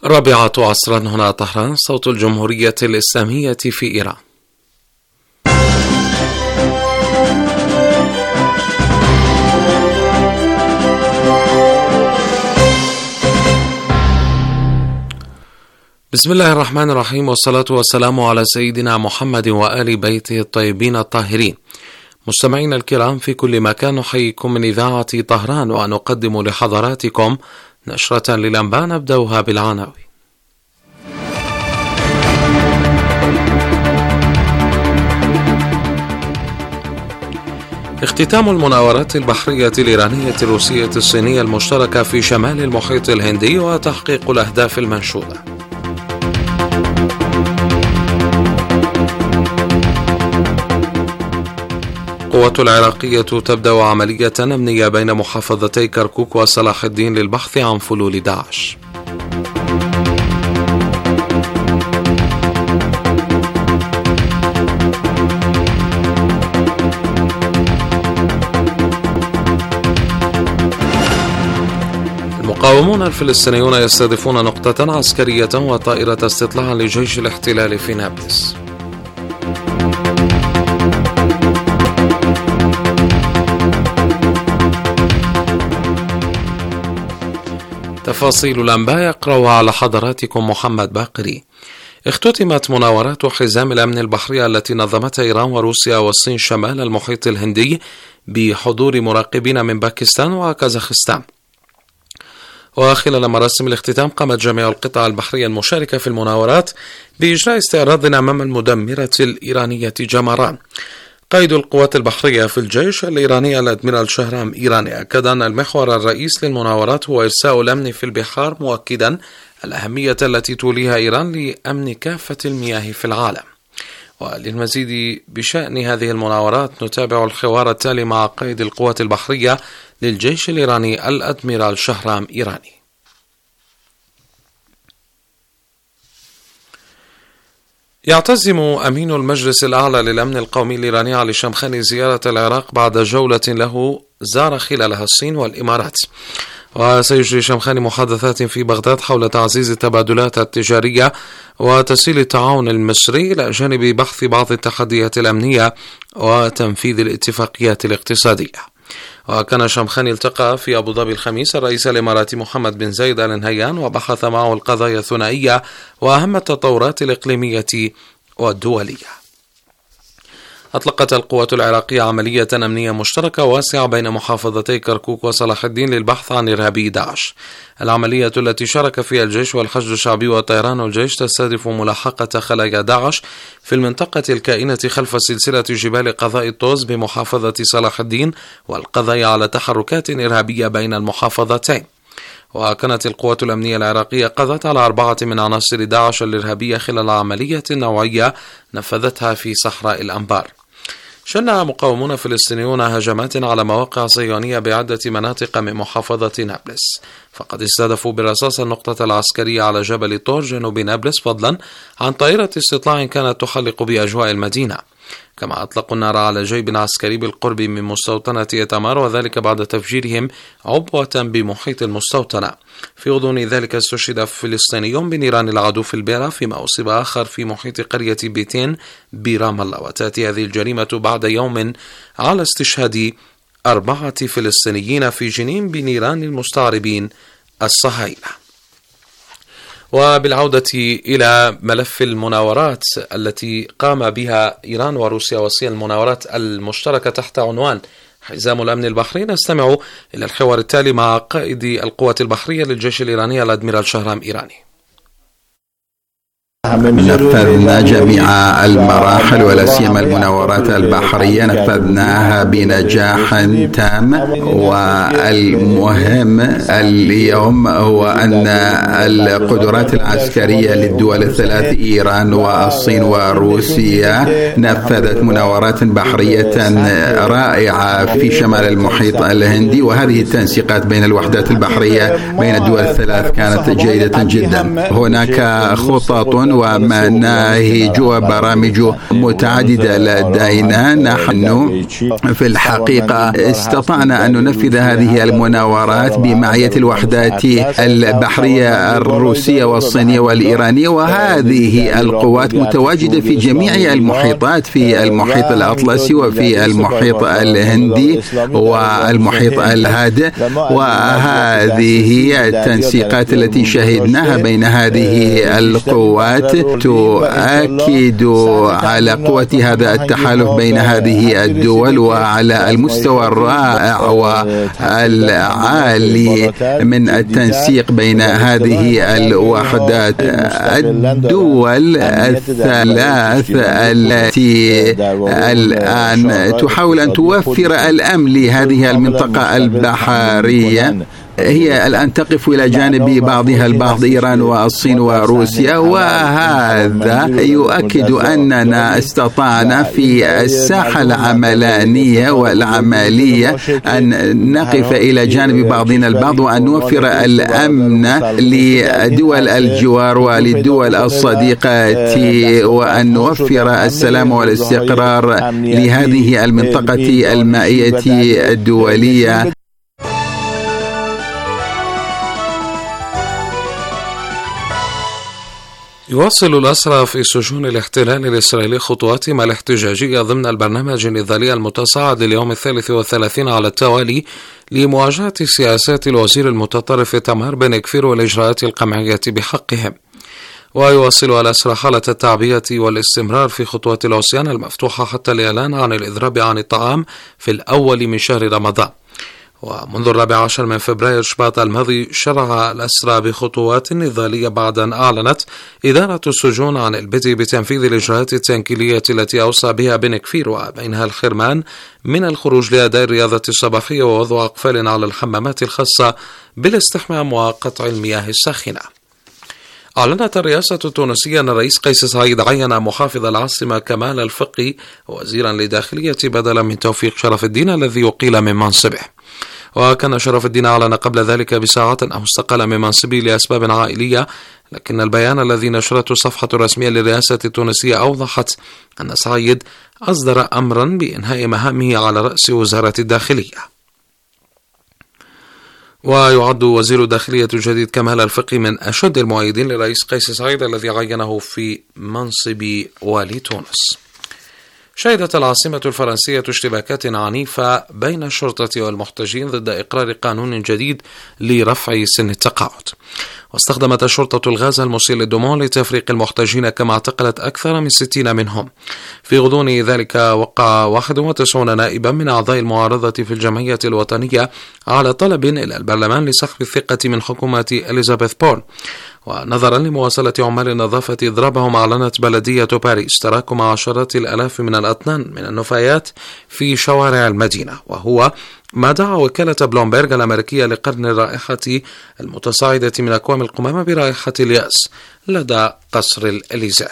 رابعة عصرا هنا طهران، صوت الجمهورية الإسلامية في إيران. بسم الله الرحمن الرحيم، والصلاة والسلام على سيدنا محمد وآل بيته الطيبين الطاهرين. مستمعينا الكرام في كل مكان، نحييكم من إذاعة طهران ونقدم لحضراتكم نشرة للأنباء نبدأها بالعناوين. اختتام المناورات البحرية الإيرانية الروسية الصينية المشتركة في شمال المحيط الهندي وتحقيق الأهداف المنشودة. القوات العراقية تبدأ عملية أمنية بين محافظتي كركوك وصلاح الدين للبحث عن فلول داعش. المقاومون الفلسطينيون يستهدفون نقطة عسكرية وطائرة استطلاع لجيش الاحتلال في نابلس. تفاصيل الأنباء يقرأها على حضراتكم محمد باقري. اختتمت مناورات حزام الأمن البحري التي نظمتها إيران وروسيا والصين شمال المحيط الهندي بحضور مراقبين من باكستان وكازاخستان. وخلال مراسم الاختتام قامت جميع القطع البحرية المشاركة في المناورات بإجراء استعراض أمام المدمرة الإيرانية جمران. قائد القوات البحرية في الجيش الإيراني الأدميرال شهرام إيراني أكد أن المحور الرئيس للمناورات هو إرساء الأمن في البحار، مؤكدا الأهمية التي توليها إيران لأمن كافة المياه في العالم. وللمزيد بشأن هذه المناورات نتابع الحوار التالي مع قائد القوات البحرية للجيش الإيراني الأدميرال شهرام إيراني. يعتزم أمين المجلس الأعلى للأمن القومي الإيراني علي شمخاني زيارة العراق بعد جولة له زار خلالها الصين والإمارات. وسيجري شمخاني محادثات في بغداد حول تعزيز التبادلات التجارية وتسهيل التعاون المصري إلى جانب بحث بعض التحديات الأمنية وتنفيذ الاتفاقيات الاقتصادية. وكان شمخاني التقى في أبو ظبي الخميس الرئيس الإماراتي محمد بن زايد آل نهيان وبحث معه القضايا الثنائية وأهم التطورات الإقليمية والدولية. أطلقت القوات العراقية عملية أمنية مشتركة واسعة بين محافظتي كركوك وصلاح الدين للبحث عن إرهابي داعش. العملية التي شارك فيها الجيش والحشد الشعبي وطيران الجيش تستهدف ملاحقة خلايا داعش في المنطقة الكائنة خلف سلسلة جبال قضاء الطوز بمحافظة صلاح الدين والقضاء على تحركات إرهابية بين المحافظتين. وكانت القوات الأمنية العراقية قضت على 4 من عناصر داعش الإرهابية خلال عملية نوعية نفذتها في صحراء الأنبار. شنع مقاومون فلسطينيون هجمات على مواقع صهيونية بعدة مناطق من محافظة نابلس، فقد استهدفوا بالرصاص النقطة العسكرية على جبل طور جنوب نابلس، فضلا عن طائرة استطلاع كانت تحلق بأجواء المدينة. كما أطلقوا النار على جيب عسكري بالقرب من مستوطنة إتمار، وذلك بعد تفجيرهم عبوة بمحيط المستوطنة. في غضون ذلك استشهد فلسطينيون بنيران العدو في البيرة، فيما أصيب آخر في محيط قرية بيتين برام الله. وتأتي هذه الجريمة بعد يوم على استشهاد 4 فلسطينيين في جنين بنيران المستعربين الصهاينة. وبالعودة إلى ملف المناورات التي قام بها إيران وروسيا والصين، المناورات المشتركة تحت عنوان حزام الأمن البحري، نستمع إلى الحوار التالي مع قائد القوات البحرية للجيش الإيراني الأدميرال شهرام إيراني. نفذنا جميع المراحل ولا سيما المناورات البحرية نفذناها بنجاح تام، والمهم اليوم هو أن القدرات العسكرية للدول الثلاث إيران والصين وروسيا نفذت مناورات بحرية رائعة في شمال المحيط الهندي، وهذه التنسيقات بين الوحدات البحرية بين الدول الثلاث كانت جيدة جدا. هناك خطط ومناهج وبرامج متعددة لدينا. نحن في الحقيقة استطعنا أن ننفذ هذه المناورات بمعية الوحدات البحرية الروسية والصينية والإيرانية، وهذه القوات متواجدة في جميع المحيطات، في المحيط الأطلسي وفي المحيط الهندي والمحيط الهادئ. وهذه هي التنسيقات التي شهدناها بين هذه القوات تؤكد على قوة هذا التحالف بين هذه الدول وعلى المستوى الرائع والعالي من التنسيق بين هذه الوحدات. الدول الثلاث التي الآن تحاول أن توفر الأمن لهذه المنطقة البحرية هي الآن تقف إلى جانب بعضها البعض، إيران والصين وروسيا، وهذا يؤكد أننا استطعنا في الساحة العملانية والعملية أن نقف إلى جانب بعضنا البعض وأن نوفر الأمن لدول الجوار وللدول الصديقة، وأن نوفر السلام والاستقرار لهذه المنطقة المائية الدولية. يواصل الأسرى في سجون الاحتلال الإسرائيلي خطواتهم الاحتجاجية ضمن البرنامج النضالي المتصاعد لليوم 33 على التوالي لمواجهة سياسات الوزير المتطرف إيتمار بن غفير والإجراءات القمعية بحقهم. ويواصل الأسرى حالة التعبئة والاستمرار في خطوات العصيان المفتوحة حتى الإعلان عن الإضراب عن الطعام في الأول من شهر رمضان. ومنذ 14 من فبراير شباط الماضي شرع الأسرى بخطوات نضالية بعد أن أعلنت إدارة السجون عن البدء بتنفيذ الإجراءات التنكيلية التي أوصى بها بن غفير، وبينها الحرمان من الخروج لأداء الرياضة الصباحية ووضع أقفال على الحمامات الخاصة بالاستحمام وقطع المياه الساخنة. أعلنت الرئاسة التونسية أن الرئيس قيس سعيد عين محافظ العاصمة كمال الفقي وزيرا للداخلية بدلا من توفيق شرف الدين الذي يقيل من منصبه. وكان شرف الدين أعلن قبل ذلك بساعات أنه استقال من منصبه لأسباب عائلية، لكن البيان الذي نشرته الصفحة الرسمية للرئاسة التونسية أوضحت أن سعيد أصدر أمرا بإنهاء مهامه على رأس وزارة الداخلية. ويعد وزير الداخلية الجديد كمال الفقي من أشد المؤيدين للرئيس قيس سعيد الذي عينه في منصب والي تونس. شهدت العاصمة الفرنسية اشتباكات عنيفة بين الشرطة والمحتجين ضد إقرار قانون جديد لرفع سن التقاعد. واستخدمت الشرطة الغاز المسيل للدموع لتفريق المحتجين كما اعتقلت أكثر من 60 منهم. في غضون ذلك وقع 91 نائبا من أعضاء المعارضة في الجمعية الوطنية على طلب إلى البرلمان لسحب الثقة من حكومة إليزابيث بورن. ونظرا لمواصلة عمال النظافة إضرابهم، أعلنت بلدية باريس تراكم عشرات الآلاف من الأطنان من النفايات في شوارع المدينة، وهو ما دعا وكالة بلومبرغ الأمريكية لقرن الرائحة المتصاعدة من أكوام القمامة برائحة اليأس لدى قصر الإليزيه.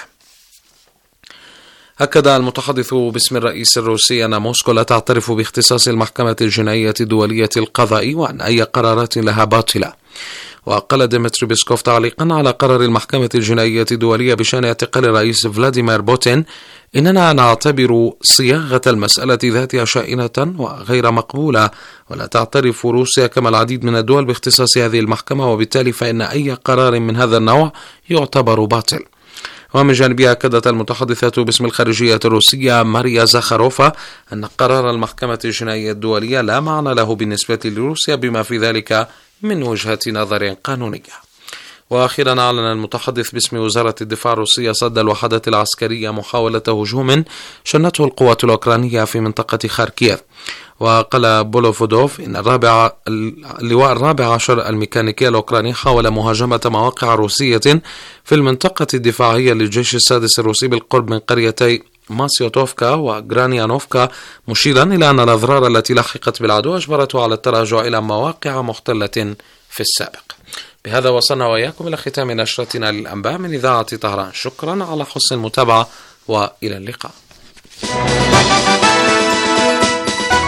أكد المتحدث باسم الرئيس الروسي أن موسكو لا تعترف باختصاص المحكمة الجنائية الدولية القضاء وأن أي قرارات لها باطلة. وقال ديمتري بيسكوف تعليقا على قرار المحكمة الجنائية الدولية بشأن اعتقال الرئيس فلاديمير بوتين: إننا نعتبر صياغة المسألة ذاتها شائنة وغير مقبولة، ولا تعترف روسيا كما العديد من الدول باختصاص هذه المحكمة، وبالتالي فإن أي قرار من هذا النوع يعتبر باطل. ومن جانبها أكدت المتحدثة باسم الخارجية الروسية ماريا زاخاروفا أن قرار المحكمة الجنائية الدولية لا معنى له بالنسبة لروسيا بما في ذلك من وجهة نظر قانونية. وأخيرا أعلن المتحدث باسم وزارة الدفاع الروسية صد الوحدات العسكرية محاولة هجوم شنته القوات الأوكرانية في منطقة خاركيف. وقال بولوفودوف إن اللواء الرابع عشر الميكانيكي الأوكراني حاول مهاجمة مواقع روسية في المنطقة الدفاعية للجيش السادس الروسي بالقرب من قريتي ماسيوتوفكا وغرانيانوفكا، مشيرا إلى أن الأضرار التي لحقت بالعدو أجبرته على التراجع إلى مواقع محتلة في السابق. بهذا وصلنا وإياكم إلى ختام نشرتنا للأنباء من إذاعة طهران. شكرا على حسن المتابعة وإلى اللقاء.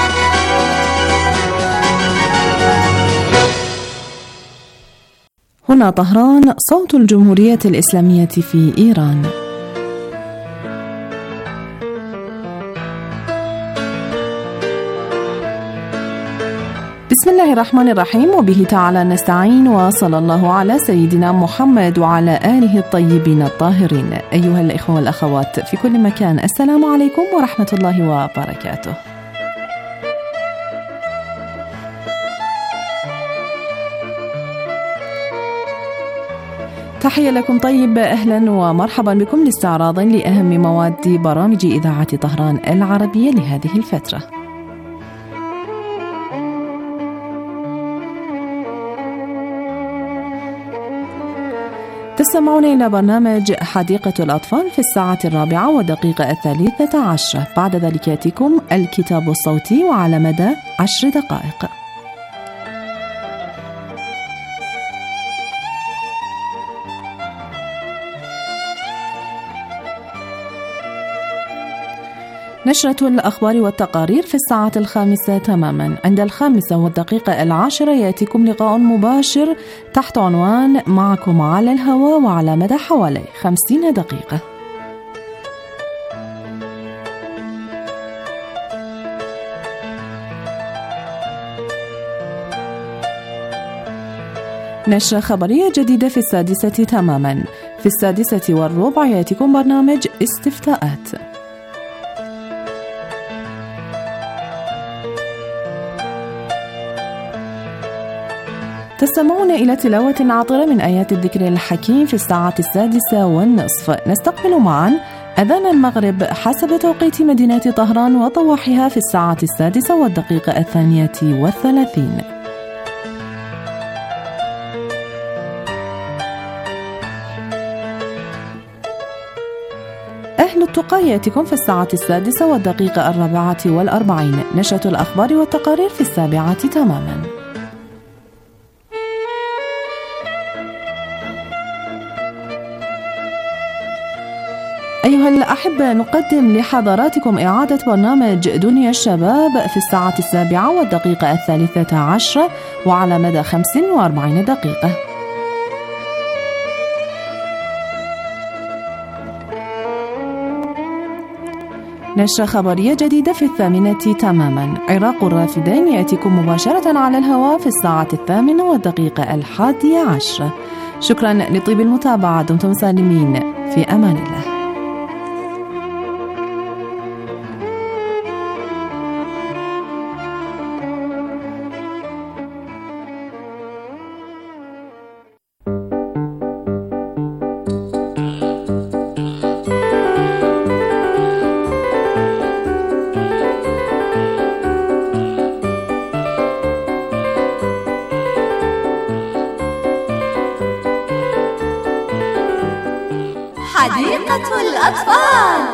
هنا هنا طهران، صوت الجمهورية الإسلامية في إيران. بسم الله الرحمن الرحيم، وبه تعالى نستعين، وصلى الله على سيدنا محمد وعلى آله الطيبين الطاهرين. أيها الإخوة والأخوات في كل مكان، السلام عليكم ورحمة الله وبركاته. تحية لكم طيب، أهلا ومرحبا بكم لاستعراض لأهم مواد برامج إذاعة طهران العربية لهذه الفترة. تستمعون إلى برنامج حديقة الأطفال في 4:03. بعد ذلك يأتيكم الكتاب الصوتي وعلى مدى 10 دقائق. نشرة الأخبار والتقارير في 5:00 تماما. عند 5:10 يأتيكم لقاء مباشر تحت عنوان معكم على الهواء وعلى مدى حوالي 50 دقيقة. نشرة خبرية جديدة في 6:00 تماما. في 6:15 يأتيكم برنامج استفتاءات. تستمعون إلى تلاوة عطرة من آيات الذكر الحكيم في 6:30. نستقبل معا أذان المغرب حسب توقيت مدينة طهران وضواحيها في 6:32. أهل التقى يأتيكم في 6:46. نشرة الأخبار والتقارير في 7:00 تماما. أيها الأحبة، نقدم لحضراتكم إعادة برنامج دنيا الشباب في 7:13 وعلى مدى 45 دقيقة. نشرة خبرية جديدة في 8:00 تماما. عراق الرافدين يأتيكم مباشرة على الهواء في 8:11. شكرا لطيب المتابعة، دمتم سالمين، في أمان الله. حديقة الأطفال.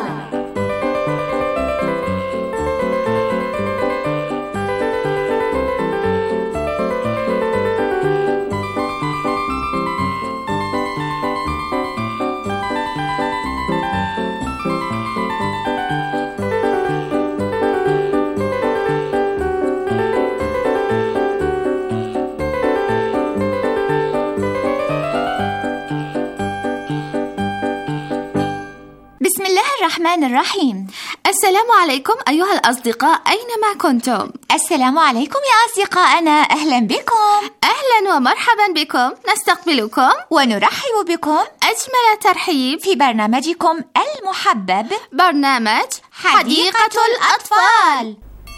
الرحمن الرحيم. السلام عليكم أيها الأصدقاء أينما كنتم. السلام عليكم يا أصدقائنا، أهلا بكم. أهلا ومرحبا بكم، نستقبلكم ونرحب بكم أجمل ترحيب في برنامجكم المحبب، برنامج حديقة الأطفال.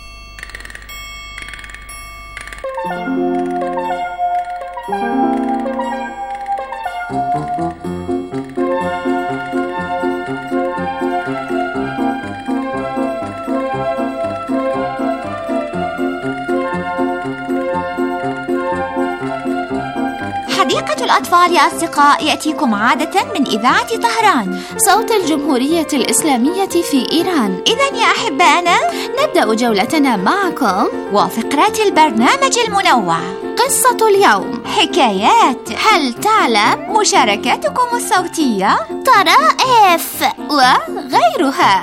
حديقة الأطفال يا أصدقاء يأتيكم عادة من إذاعة طهران، صوت الجمهورية الإسلامية في إيران. إذن يا أحبائنا، نبدأ جولتنا معكم وفقرات البرنامج المنوع، قصة اليوم، حكايات، هل تعلم، مشاركاتكم الصوتية، طرائف وغيرها.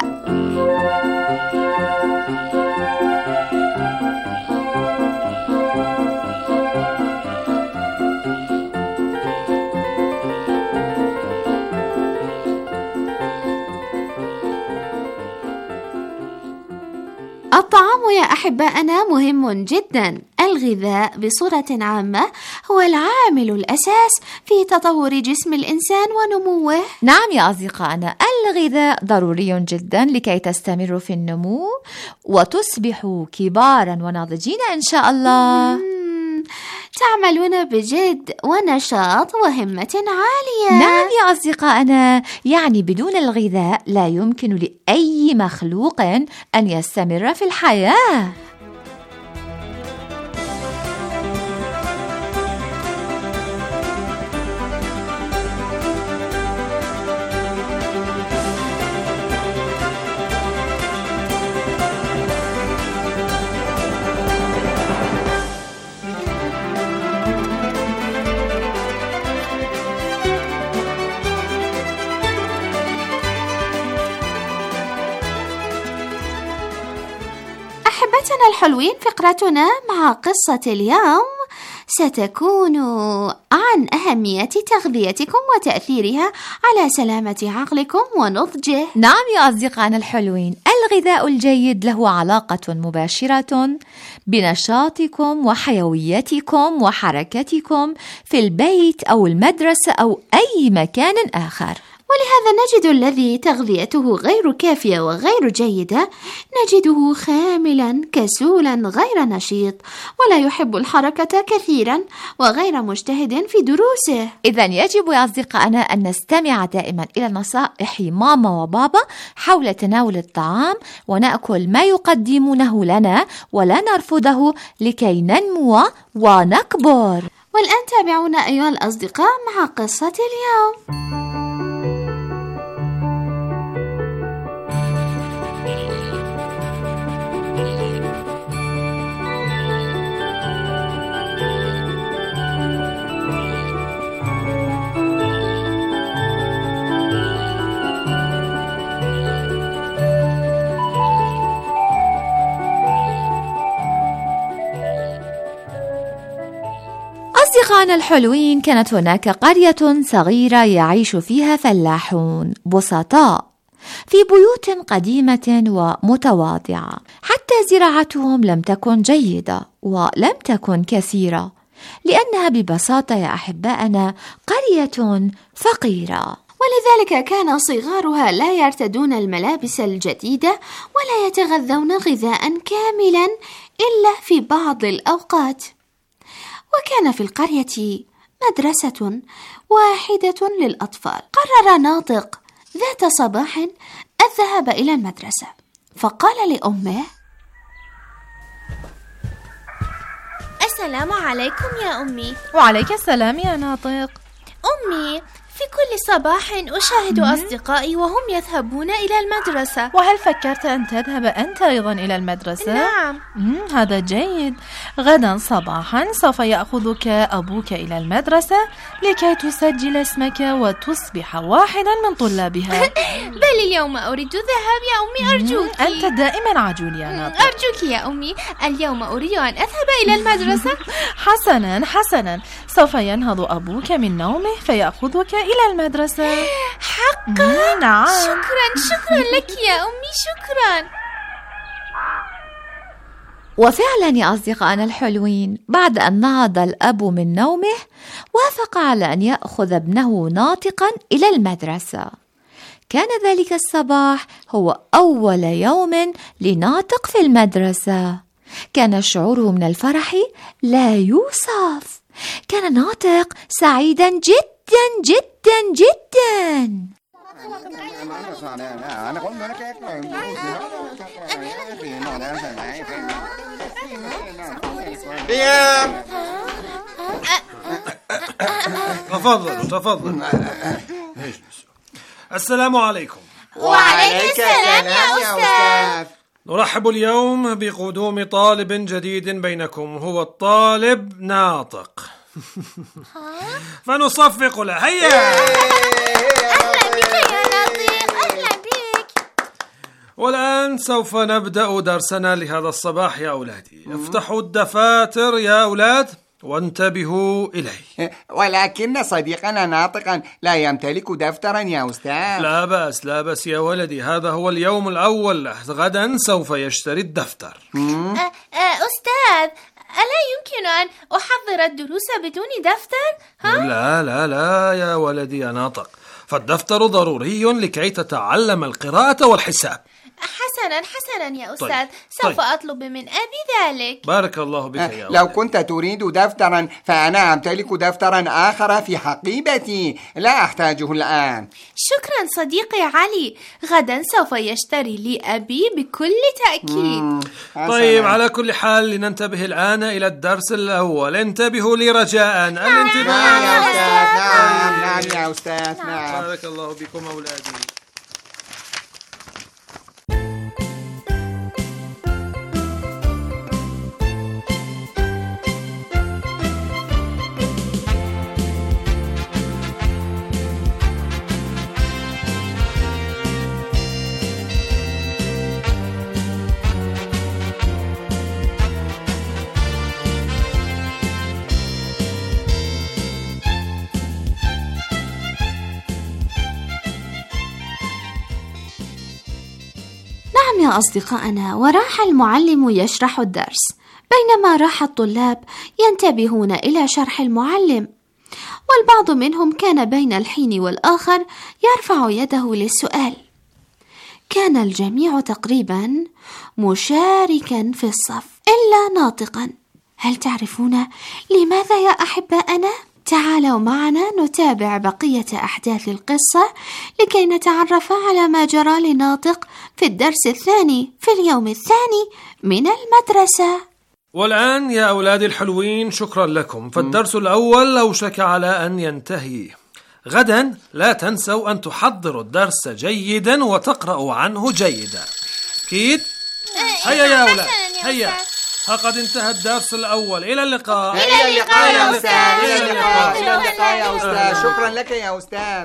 الطعام يا أحبائنا مهم جدا. الغذاء بصورة عامة هو العامل الأساس في تطور جسم الإنسان ونموه. نعم يا أصدقائنا، الغذاء ضروري جدا لكي تستمروا في النمو وتصبحوا كبارا وناضجين إن شاء الله. تعملون بجد ونشاط وهمة عالية. نعم يا أصدقائنا، يعني بدون الغذاء لا يمكن لأي مخلوق أن يستمر في الحياة. أحبتنا الحلوين، فقرتنا مع قصة اليوم ستكون عن أهمية تغذيتكم وتأثيرها على سلامة عقلكم ونضجه. نعم يا أصدقائنا الحلوين، الغذاء الجيد له علاقة مباشرة بنشاطكم وحيويتكم وحركتكم في البيت أو المدرسة أو أي مكان آخر. ولهذا نجد الذي تغذيته غير كافية وغير جيدة نجده خاملا كسولا غير نشيط ولا يحب الحركة كثيرا وغير مجتهد في دروسه. إذن يجب يا أصدقائنا أن نستمع دائما إلى نصائح ماما وبابا حول تناول الطعام ونأكل ما يقدمونه لنا ولا نرفضه لكي ننمو ونكبر. والآن تابعونا أيها الأصدقاء مع قصة اليوم. أصدقائنا الحلوين، كانت هناك قرية صغيرة يعيش فيها فلاحون بسطاء في بيوت قديمة ومتواضعة، حتى زراعتهم لم تكن جيدة ولم تكن كثيرة، لأنها ببساطة يا أحبائنا قرية فقيرة. ولذلك كان صغارها لا يرتدون الملابس الجديدة ولا يتغذون غذاء كاملا إلا في بعض الأوقات. وكان في القرية مدرسة واحدة للأطفال. قرر ناطق ذات صباح الذهاب إلى المدرسة، فقال لأمه: السلام عليكم يا أمي. وعليك السلام يا ناطق. أمي، في كل صباح أشاهد أصدقائي وهم يذهبون إلى المدرسة. وهل فكرت أن تذهب أنت أيضا إلى المدرسة؟ نعم. هذا جيد. غدا صباحا سوف يأخذك أبوك إلى المدرسة لكي تسجل اسمك وتصبح واحدا من طلابها. بل اليوم أريد الذهاب يا أمي، أرجوك. أنت دائما عجول يا ناطق. أرجوك يا أمي، اليوم أريد أن أذهب إلى المدرسة. حسنا، سوف ينهض أبوك من نومه فيأخذك إلى المدرسة. حقا؟ نعم. شكرا لك يا أمي، شكرا. وفعلا يا أصدقائنا الحلوين، بعد أن نهض الأب من نومه وافق على أن يأخذ ابنه ناطقا إلى المدرسة. كان ذلك الصباح هو أول يوم لناطق في المدرسة. كان شعوره من الفرح لا يوصف. كان ناطق سعيدا جدا جدا جدا. تفضل. السلام عليكم. وعليك السلام يا أستاذ. نرحب اليوم بقدوم طالب جديد بينكم، هو الطالب ناطق. فنصفق له. هيا. أهلا بك يا ناطق، أهلا بك. والآن سوف نبدأ درسنا لهذا الصباح يا أولادي. افتحوا الدفاتر يا أولاد وانتبهوا إليه. ولكن صديقنا ناطقا لا يمتلك دفترا يا أستاذ. لا بأس يا ولدي، هذا هو اليوم الأول له، غدا سوف يشتري الدفتر. أستاذ، ألا يمكن أن أحضر الدروس بدون دفتر؟ لا يا ولدي يا ناطق، فالدفتر ضروري لكي تتعلم القراءة والحساب. حسنا يا أستاذ. سوف أطلب من أبي ذلك. بارك الله بك يا ولد. لو كنت تريد دفترا فأنا أمتلك دفترا آخر في حقيبتي، لا أحتاجه الآن. شكرا صديقي علي، غدا سوف يشتري لي أبي بكل تأكيد. طيب، على كل حال لننتبه الآن إلى الدرس الأول. انتبهوا لي رجاء. الانتباه. نعم يا أستاذ. نعم يا أستاذ. نعم. بارك الله بكم أولادي. نعم يا أصدقائنا، وراح المعلم يشرح الدرس، بينما راح الطلاب ينتبهون إلى شرح المعلم، والبعض منهم كان بين الحين والآخر يرفع يده للسؤال. كان الجميع تقريبا مشاركا في الصف إلا ناطقا. هل تعرفون لماذا يا أحبائنا؟ تعالوا معنا نتابع بقية أحداث القصة لكي نتعرف على ما جرى لناطق في الدرس الثاني في اليوم الثاني من المدرسة. والآن يا أولادي الحلوين، شكرا لكم، فالدرس الأول أوشك على أن ينتهي. غدا لا تنسوا أن تحضروا الدرس جيدا وتقرأوا عنه جيدا. أكيد؟ هيا يا أولاد، هيا، فقد انتهى الدرس الأول. إلى اللقاء. إلى اللقاء يا أستاذ. إلى اللقاء يا أستاذ. شكرا لك يا أستاذ.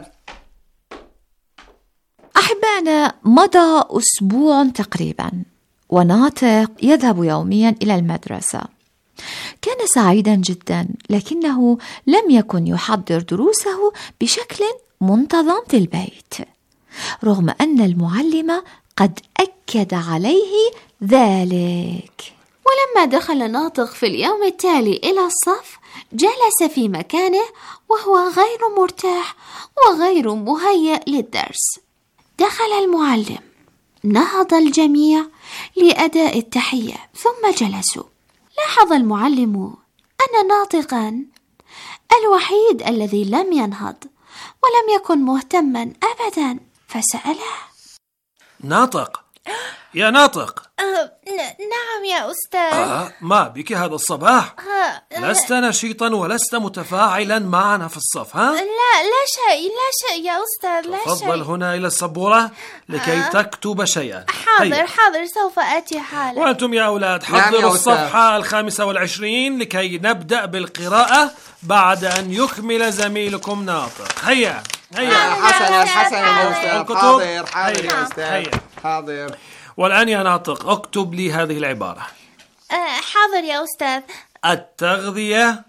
أحبائنا، مضى أسبوع تقريبا وناطق يذهب يوميا إلى المدرسة. كان سعيدا جدا، لكنه لم يكن يحضر دروسه بشكل منتظم في البيت، رغم أن المعلمة قد أكد عليه ذلك. ولما دخل ناطق في اليوم التالي إلى الصف، جلس في مكانه وهو غير مرتاح وغير مهيأ للدرس. دخل المعلم، نهض الجميع لأداء التحية ثم جلسوا. لاحظ المعلم أن ناطقا الوحيد الذي لم ينهض ولم يكن مهتما أبدا، فسأله: ناطق، يا ناطق. نعم يا أستاذ. ما بك هذا الصباح؟ لست نشيطا ولست متفاعلا معنا في الصف، ها؟ لا شيء يا أستاذ، لا شيء. تفضل هنا إلى السبورة لكي تكتب شيئا. حاضر، سوف آتي حالا. وأنتم يا أولاد حضروا الصفحة 25 لكي نبدأ بالقراءة بعد أن يكمل زميلكم ناطق. هيا. حسنا يا أستاذ. حاضر يا أستاذ. حاضر. والآن يا ناطق، اكتب لي هذه العبارة. حاضر يا أستاذ. التغذية.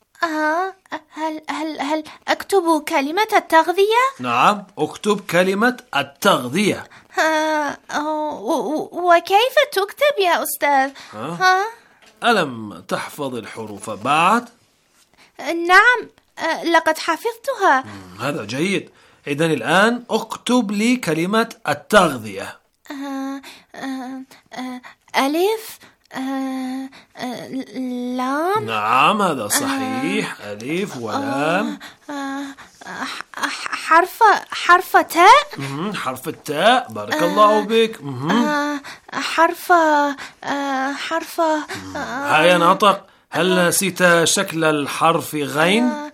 هل أكتب كلمة التغذية؟ نعم، اكتب كلمة التغذية. وكيف تكتب يا أستاذ؟ ألم تحفظ الحروف بعد؟ نعم، لقد حفظتها. هذا جيد. إذن الآن اكتب لي كلمة التغذية. ألف، لام. نعم، هذا صحيح. ألف ولام. حرف تاء. حرف التاء، بارك الله بك. حرف هيا ناطق، هل نسيت شكل الحرف غين؟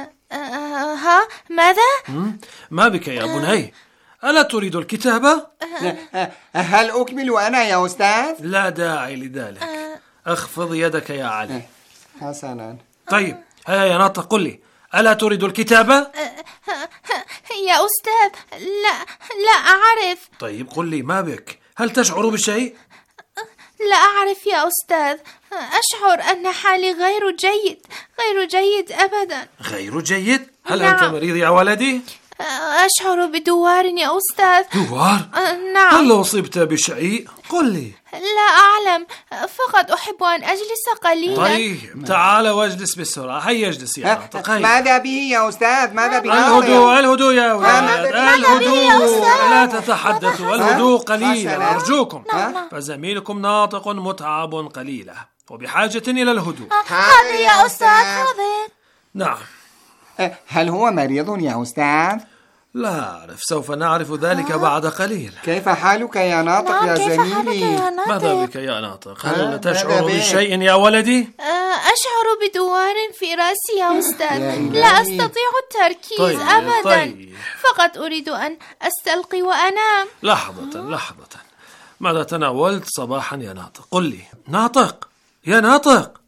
ماذا؟ ما بك يا بني؟ ألا تريد الكتابة؟ هل أكمل أنا يا أستاذ؟ لا داعي لذلك. اخفض يدك يا علي. حسنا. طيب، هيا يا ناطق، قل لي، ألا تريد الكتابة؟ يا أستاذ، لا أعرف. طيب قل لي، ما بك؟ هل تشعر بشيء؟ لا أعرف يا أستاذ، أشعر أن حالي غير جيد أبدا. غير جيد؟ هل نعم. أنت مريض يا ولدي؟ أشعر بدوار يا أستاذ. دوار؟ نعم. هل أصبت بشيء؟ قل لي. لا أعلم، فقط أحب أن أجلس قليلا. طيب تعال واجلس بسرعة. هيا اجلس يا ناطق. ماذا به يا أستاذ؟ ماذا به؟ الهدوء يا أولاد، الهدوء، لا تتحدثوا، الهدوء قليلا أرجوكم. فزميلكم ناطق متعب قليلا وبحاجة إلى الهدوء. حاضر يا أستاذ، حاضر. نعم. هل هو مريض يا أستاذ؟ لا أعرف، سوف نعرف ذلك بعد قليل. كيف حالك يا ناطق يا زميلي؟ ماذا بك يا ناطق؟ هل تشعر بشيء يا ولدي؟ أشعر بدوار في رأسي يا أستاذ، لا أستطيع التركيز أبدا. فقط أريد أن أستلقي وأنام. لحظة، ماذا تناولت صباحا يا ناطق؟ قل لي. ناطق يا ناطق.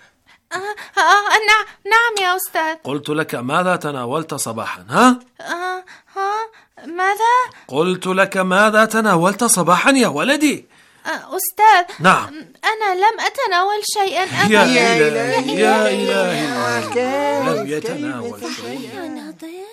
نعم يا أستاذ. قلت لك ماذا تناولت صباحا؟ ها؟ ماذا؟ قلت لك ماذا تناولت صباحا يا ولدي؟ أستاذ. نعم. أنا لم أتناول شيئا أبدا. يا إلهي لم يتناول شيئا.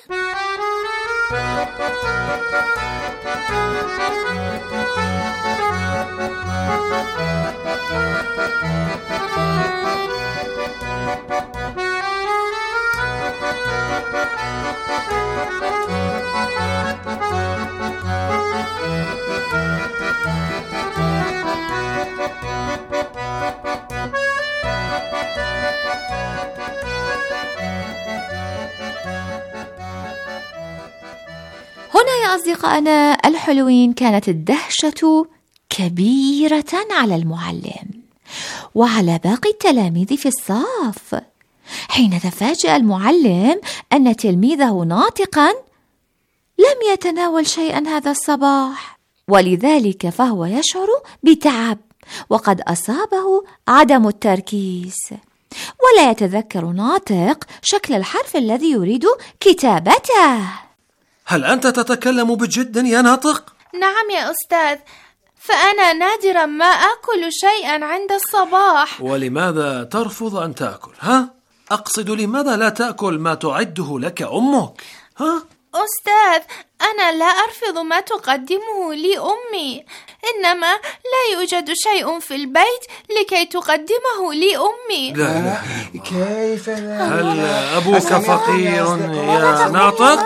هنا يا أصدقائنا الحلوين كانت الدهشة كبيرة على المعلم وعلى باقي التلاميذ في الصف حين تفاجأ المعلم أن تلميذه ناطقا لم يتناول شيئا هذا الصباح، ولذلك فهو يشعر بتعب وقد أصابه عدم التركيز، ولا يتذكر ناطق شكل الحرف الذي يريد كتابته. هل أنت تتكلم بجد يا ناطق؟ نعم يا أستاذ، فأنا نادرا ما أكل شيئا عند الصباح. ولماذا ترفض أن تأكل؟ ها؟ أقصد لماذا لا تأكل ما تعده لك أمك؟ ها؟ أستاذ، أنا لا أرفض ما تقدمه لي أمي، إنما لا يوجد شيء في البيت لكي تقدمه لي أمي. لا. كيف لا؟ هل أبوك فقير يا ناطق؟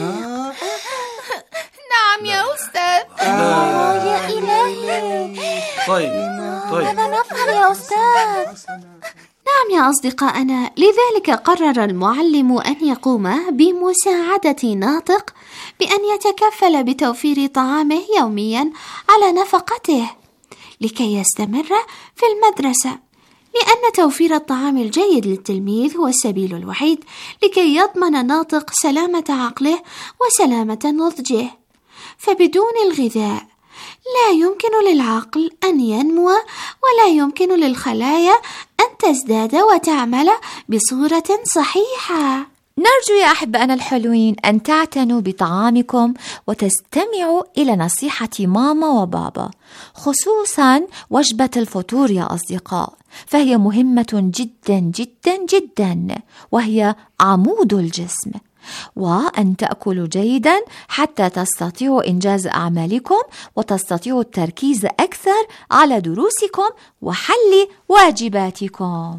نعم يا أستاذ. يا إلهي. طيب. ماذا نفعل يا أستاذ؟ نعم يا أصدقائنا، لذلك قرر المعلم أن يقوم بمساعدة ناطق بأن يتكفل بتوفير طعامه يوميا على نفقته لكي يستمر في المدرسة، لأن توفير الطعام الجيد للتلميذ هو السبيل الوحيد لكي يضمن ناطق سلامة عقله وسلامة نضجه، فبدون الغذاء لا يمكن للعقل أن ينمو ولا يمكن للخلايا أن تزداد وتعمل بصورة صحيحة. نرجو يا أحبائنا الحلوين أن تعتنوا بطعامكم وتستمعوا إلى نصيحة ماما وبابا، خصوصا وجبة الفطور يا أصدقاء، فهي مهمة جدا جدا جدا وهي عمود الجسم، وأن تأكلوا جيدا حتى تستطيعوا إنجاز أعمالكم وتستطيعوا التركيز أكثر على دروسكم وحل واجباتكم.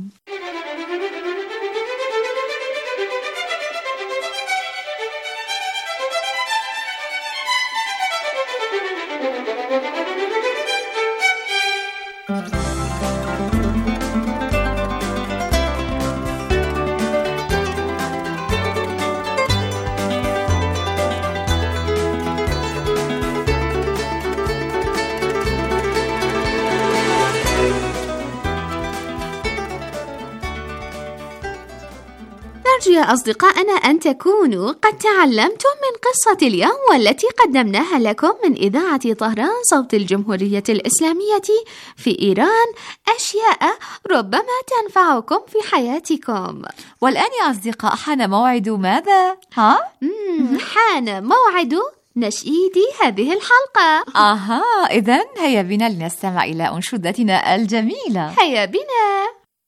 نرجو يا أصدقائنا أن تكونوا قد تعلمتم من قصة اليوم والتي قدمناها لكم من إذاعة طهران صوت الجمهورية الإسلامية في إيران أشياء ربما تنفعكم في حياتكم. والآن يا أصدقاء حان موعد ماذا؟ ها؟ حان موعد نشيدي هذه الحلقة. إذن هيا بنا لنستمع إلى أنشودتنا الجميلة. هيا بنا.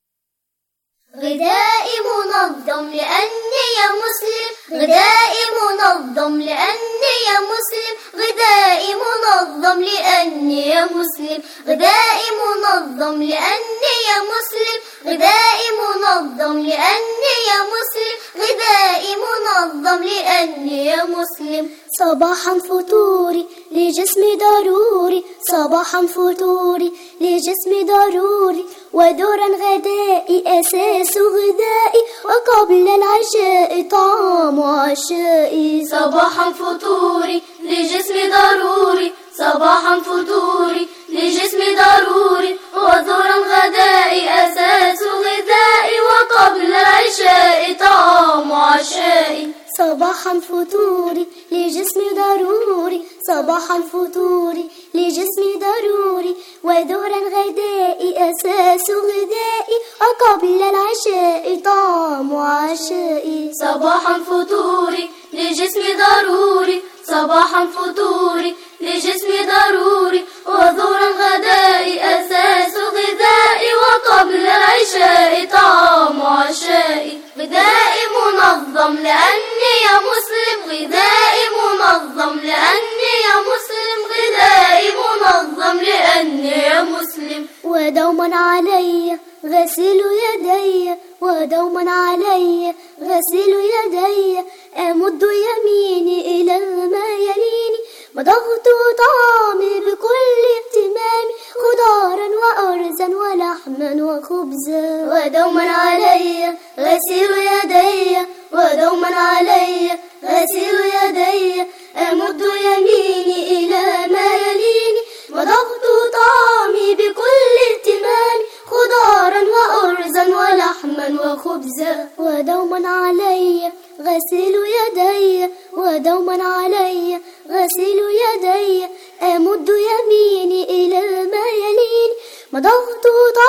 غذائي منظم لأني مسلم، غذائي منظم لأني مسلم، غذائي منظم لأني مسلم، غذائي منظم لأني مسلم، غذائي منظم لأني مسلم، غذائي منظم لأني مسلم. صباحا فطوري لجسمي ضروري، صباحا فطوري لجسمي ضروري، ودورا غدائي أساس غذائي، وقبل العشاء طعام عشائي. صباحا فطوري لجسمي ضروري، صباحا فطوري لجسمي ضروري، ودورا غدائي أساس غذائي، وقبل العشاء طعام عشائي. صباحا فطوري لجسمي ضروري، صباحا فطوري لجسمي ضروري، وظهرا غدائي أساس غذائي، وقبل العشاء طعام عشائي. صباحا فطوري لجسمي ضروري، صباحا فطوري لجسمي ضروري، وظهرا غدائي أساس غذائي، وقبل العشاء طعام عشائي. غذائي منظم لأني مسلم، غذائي منظم لأني مسلم، غذائي منظم لأني مسلم. ودوما علي غسل يدي، ودوما علي غسل يدي، أمد يميني إلى ما يليني، مضغت طعامي بكل اهتمام، خضارا وأرزا ولحما وخبزا. ودوما علي غسل يدي، ودوما علي غسل يدي، أمد يميني إلى ما يليني، مضغت طعامي بكل اهتمام، خضارا وأرزا ولحما وخبزا. ودوما علي غسل يدي، ودوما علي غسل يدي، أمد يميني إلى ما يليني، مضغت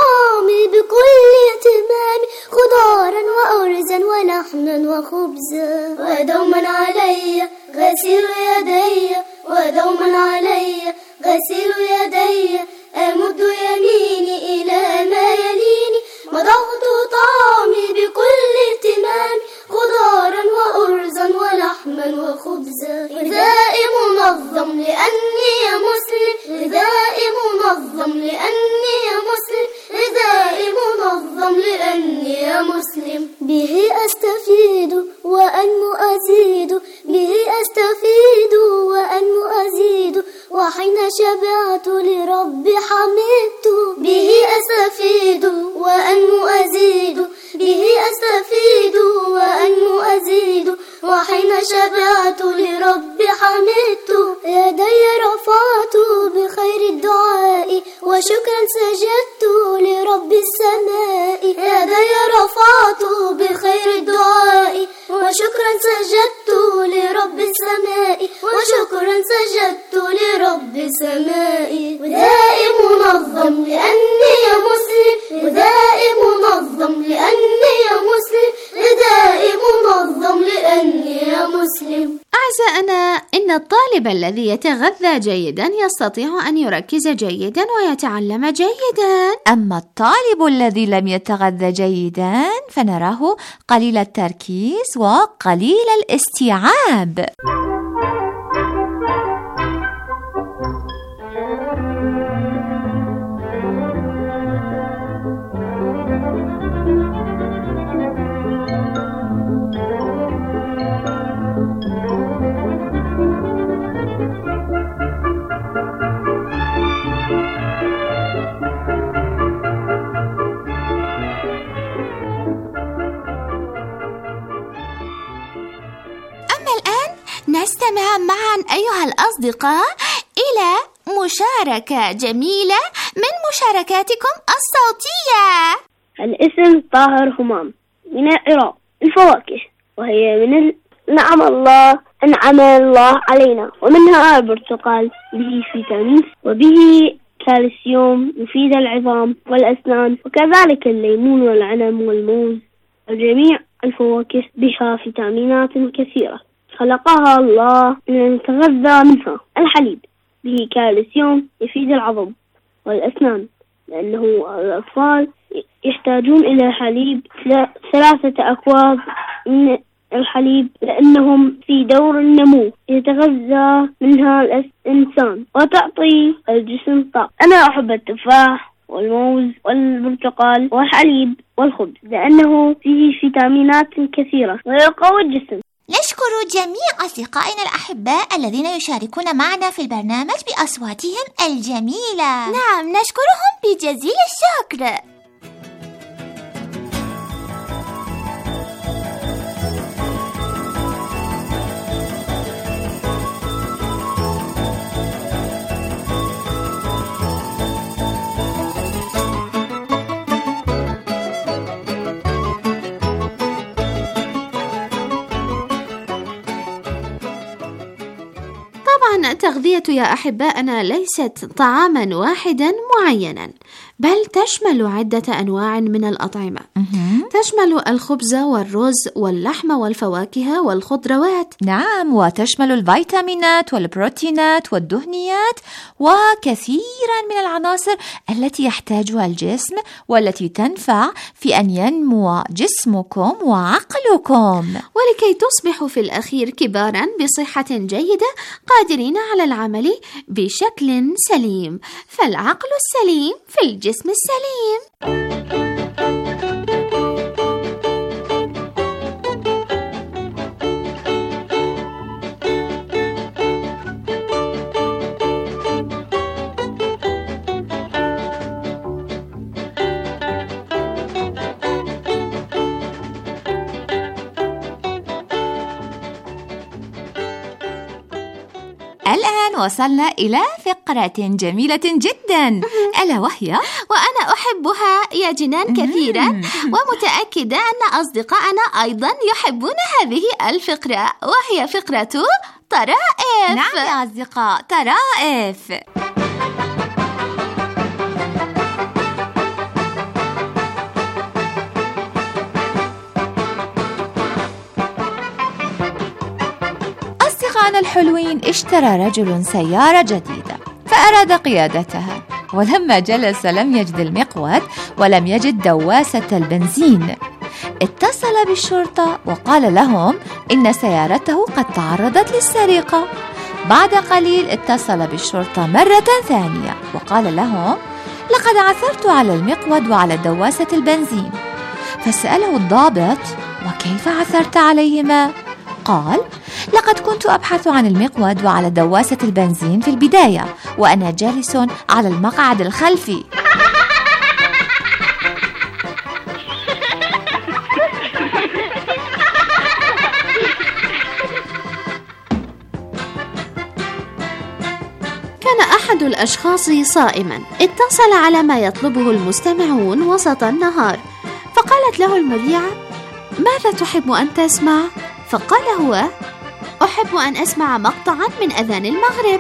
طعامي بكل اهتمام، خضارا وأرزا ولحما وخبزا. ودوما علي غسل يدي، ودوما علي غسل يدي، أمد يميني إلى ما يليني، مضغت طعامي بكل اهتمام، خضارا وأرزا ولحما وخبزا. غذائي منظم لأني مسلم، غذائي منظم لأني مسلم، غذائي منظم لأني مسلم. به أستفيد وأنمو أزيد، به أستفيد وأنمو أزيد، وحين شبعت لربي حمدت. به أستفيد وأنمو أزيد، به أستفيد وأنمو أزيد، وحين شبعت لربي حمدت. يدي رفعت بخير الدعاء، وشكرا سجدت لرب السماء. يدي رفعت بخير الدعاء، وشكرا سجدت لرب السماء، وشكرا سجدت لرب السماء. غذائي منظم لأني مسلم، غذائي منظم لأني مسلم، غذائي منظم لأني مسلم. أعزائنا، إن الطالب الذي يتغذى جيدا يستطيع أن يركز جيدا ويتعلم جيدا، أما الطالب الذي لم يتغذى جيدا فنراه قليل التركيز وقليل الاستيعاب. نستمع معا أيها الأصدقاء إلى مشاركة جميلة من مشاركاتكم الصوتية. الاسم طاهر همام من العراق. الفواكه وهي من نعم الله أنعم الله علينا، ومنها البرتقال به فيتامين وبه كالسيوم يفيد العظام والأسنان، وكذلك الليمون والعنب والموز، وجميع الفواكه بها فيتامينات كثيرة. خلقها الله لنتغذى منها. الحليب به كالسيوم يفيد العظم والأسنان، لأنه الأطفال يحتاجون إلى حليب 3 أكواب من الحليب، لأنهم في دور النمو يتغذى منها الإنسان وتعطي الجسم طاقة. أنا أحب التفاح والموز والبرتقال والحليب والخبز، لأنه فيه فيتامينات كثيرة ويقوي الجسم. نشكر جميع أصدقائنا الأحباء الذين يشاركون معنا في البرنامج بأصواتهم الجميلة. نعم، نشكرهم بجزيل الشكر. طبعا التغذية يا أحبائنا ليست طعاما واحدا معينا، بل تشمل عدة أنواع من الأطعمة. تشمل الخبز والرز واللحم والفواكه والخضروات. نعم، وتشمل الفيتامينات والبروتينات والدهنيات وكثيرا من العناصر التي يحتاجها الجسم والتي تنفع في أن ينمو جسمكم وعقلكم، ولكي تصبحوا في الأخير كبارا بصحة جيدة قادرين على العمل بشكل سليم. فالعقل السليم في الجسم السليم. الآن وصلنا إلى فقرة جميلة جدا، ألا وهي وأنا أحبها يا جنان كثيرا، ومتأكدة أن أصدقائنا أيضا يحبون هذه الفقرة، وهي فقرة طرائف. نعم يا أصدقاء، طرائف. أصدقائنا الحلوين، اشترى رجل سيارة جديدة فأراد قيادتها، ولما جلس لم يجد المقود ولم يجد دواسة البنزين. اتصل بالشرطة وقال لهم إن سيارته قد تعرضت للسرقة. بعد قليل اتصل بالشرطة مرة ثانية وقال لهم لقد عثرت على المقود وعلى دواسة البنزين. فسأله الضابط: وكيف عثرت عليهما؟ قال: لقد كنت أبحث عن المقود وعلى دواسة البنزين في البداية وأنا جالس على المقعد الخلفي. كان أحد الأشخاص صائما، اتصل على ما يطلبه المستمعون وسط النهار، فقالت له المذيعة: ماذا تحب أن تسمع؟ فقال هو: أحب أن أسمع مقطعا من أذان المغرب.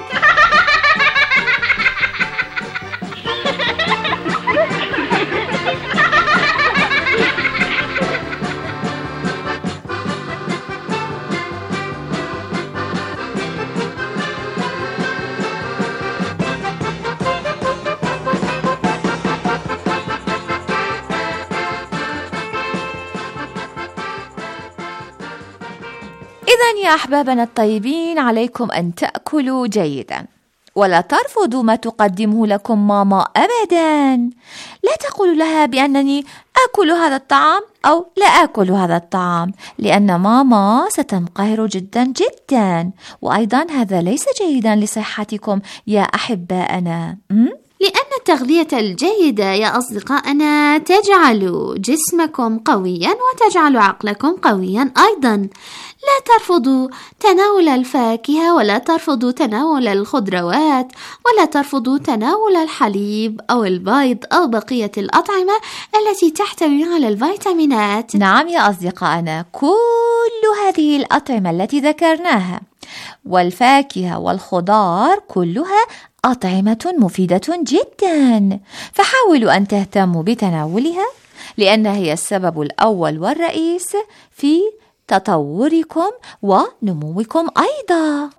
إذن يا أحبابنا الطيبين، عليكم أن تأكلوا جيدا ولا ترفضوا ما تقدمه لكم ماما أبدا. لا تقولوا لها بأنني آكل هذا الطعام أو لا آكل هذا الطعام، لأن ماما ستنقهر جدا جدا، وأيضا هذا ليس جيدا لصحتكم يا أحبائنا. لأن التغذية الجيدة يا أصدقائنا تجعل جسمكم قويا وتجعل عقلكم قويا أيضا. لا ترفضوا تناول الفاكهة، ولا ترفضوا تناول الخضروات، ولا ترفضوا تناول الحليب أو البيض أو بقية الأطعمة التي تحتوي على الفيتامينات. نعم يا أصدقائنا، كل هذه الأطعمة التي ذكرناها والفاكهة والخضار كلها أطعمة مفيدة جدا، فحاولوا أن تهتموا بتناولها، لأنها هي السبب الأول والرئيس في تطوركم ونموكم أيضا.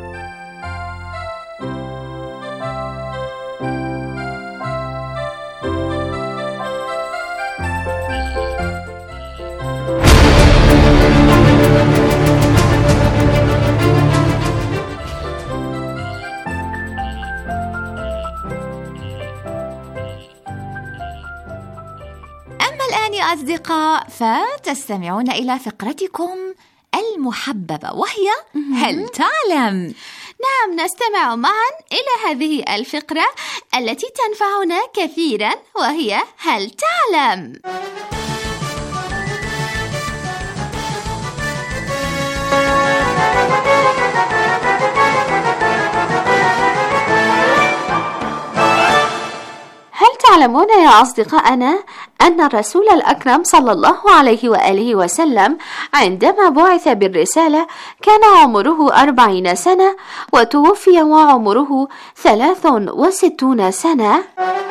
يا أصدقاء، فتستمعون إلى فقرتكم المحببة وهي هل تعلم؟ نعم، نستمع معا إلى هذه الفقرة التي تنفعنا كثيرا وهي هل تعلم؟ هل تعلمون يا أصدقائنا أن الرسول الأكرم صلى الله عليه وآله وسلم عندما بعث بالرسالة كان عمره 40 سنة وتوفي وعمره 63 سنة؟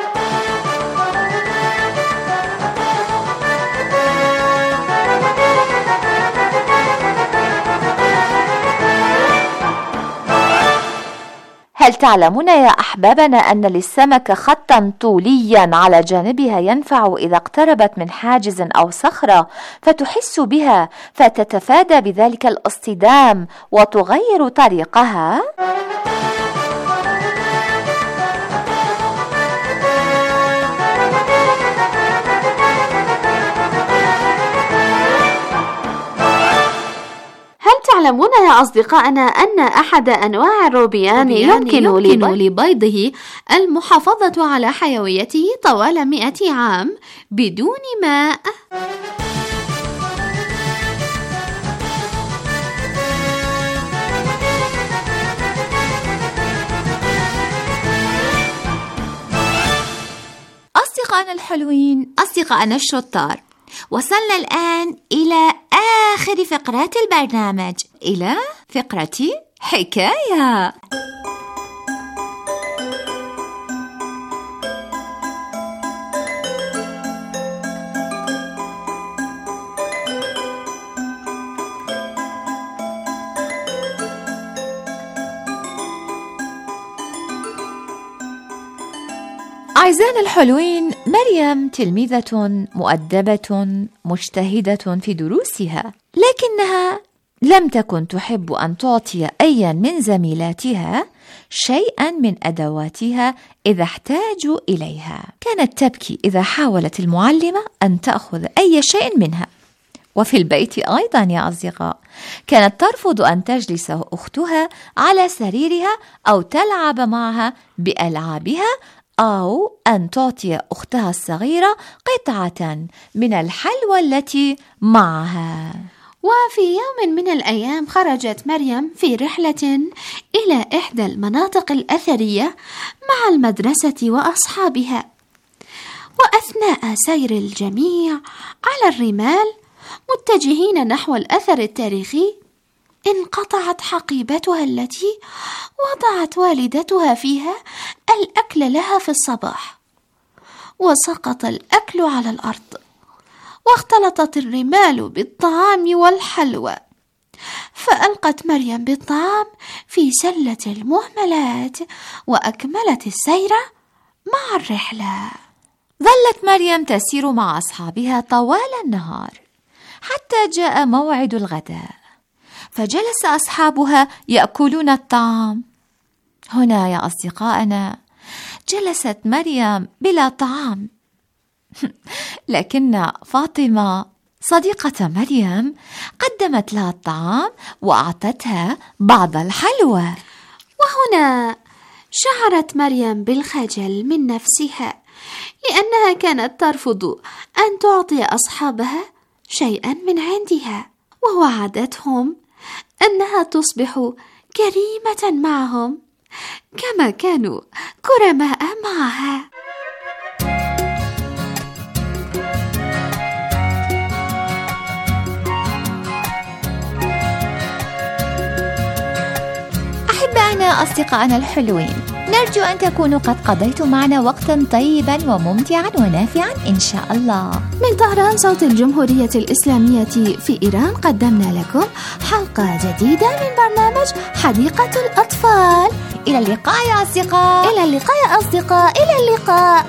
هل تعلمون يا أحبابنا أن للسمكة خطا طوليا على جانبها ينفع إذا اقتربت من حاجز أو صخرة فتحس بها فتتفادى بذلك الاصطدام وتغير طريقها؟ تعلمون يا أصدقائنا أن أحد أنواع الروبيان يمكن لبيضه المحافظة على حيويته طوال 100 عام بدون ماء؟ أصدقائنا الحلوين، أصدقائنا الشطار، وصلنا الآن إلى آخر فقرات البرنامج، إلى فقرة حكاية. أعزائنا الحلوين، مريم تلميذة مؤدبة مجتهدة في دروسها، لكنها لم تكن تحب أن تعطي أي من زميلاتها شيئا من أدواتها إذا احتاجوا إليها. كانت تبكي إذا حاولت المعلمة أن تأخذ أي شيء منها. وفي البيت أيضا يا أصدقاء، كانت ترفض أن تجلس أختها على سريرها أو تلعب معها بألعابها أو أن تعطي أختها الصغيرة قطعة من الحلوى التي معها. وفي يوم من الأيام خرجت مريم في رحلة إلى إحدى المناطق الأثرية مع المدرسة وأصحابها، وأثناء سير الجميع على الرمال متجهين نحو الأثر التاريخي انقطعت حقيبتها التي وضعت والدتها فيها الأكل لها في الصباح، وسقط الأكل على الأرض، واختلطت الرمال بالطعام والحلوى، فألقت مريم بالطعام في سلة المهملات وأكملت السير مع الرحلة. ظلت مريم تسير مع أصحابها طوال النهار حتى جاء موعد الغداء، فجلس أصحابها يأكلون الطعام. هنا يا أصدقائنا جلست مريم بلا طعام، لكن فاطمة صديقة مريم قدمت لها الطعام وأعطتها بعض الحلوى. وهنا شعرت مريم بالخجل من نفسها، لأنها كانت ترفض أن تعطي أصحابها شيئا من عندها، ووعدتهم أنها تصبح كريمة معهم كما كانوا كرماء معها. أحبائنا أصدقائنا الحلوين، نرجو أن تكونوا قد قضيتم معنا وقتا طيبا وممتعا ونافعا إن شاء الله. من طهران صوت الجمهورية الإسلامية في إيران قدمنا لكم حلقة جديدة من برنامج حديقة الأطفال. إلى اللقاء يا أصدقاء. إلى اللقاء يا أصدقاء. إلى اللقاء.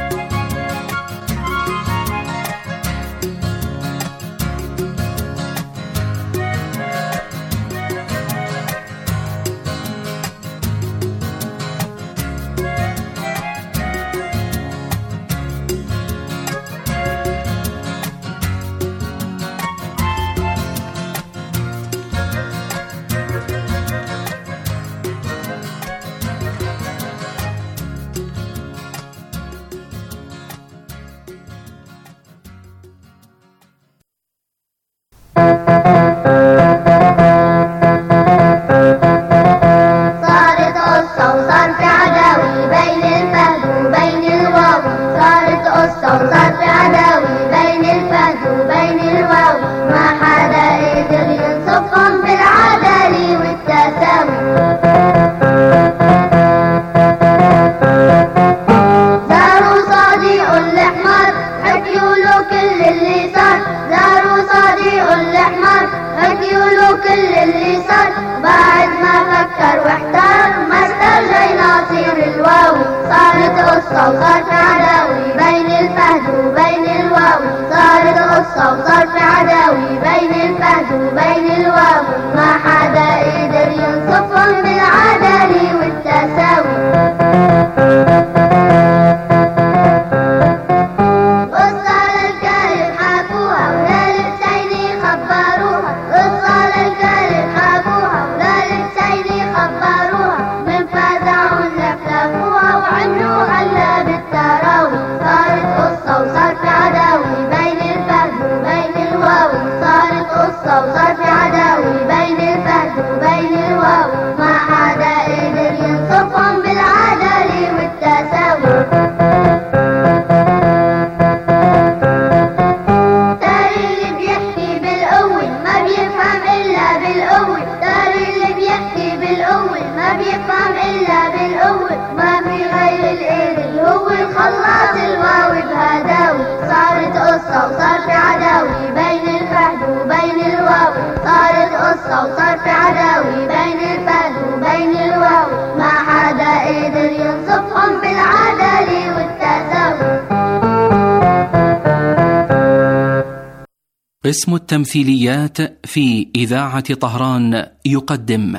قسم التمثيليات في إذاعة طهران يقدم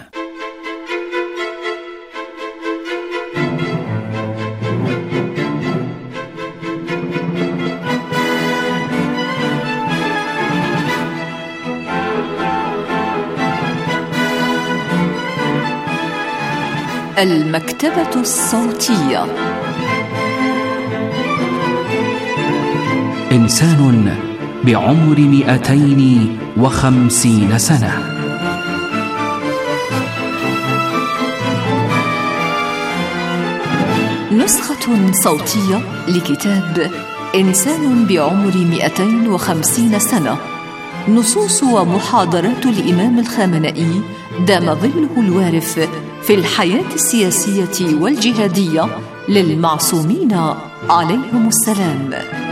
المكتبة الصوتية. إنسان بعمر 250 سنة. نسخة صوتية لكتاب إنسان بعمر 250 سنة، نصوص ومحاضرات الإمام الخامنئي دام ظله الوارف في الحياة السياسية والجهادية للمعصومين عليهم السلام.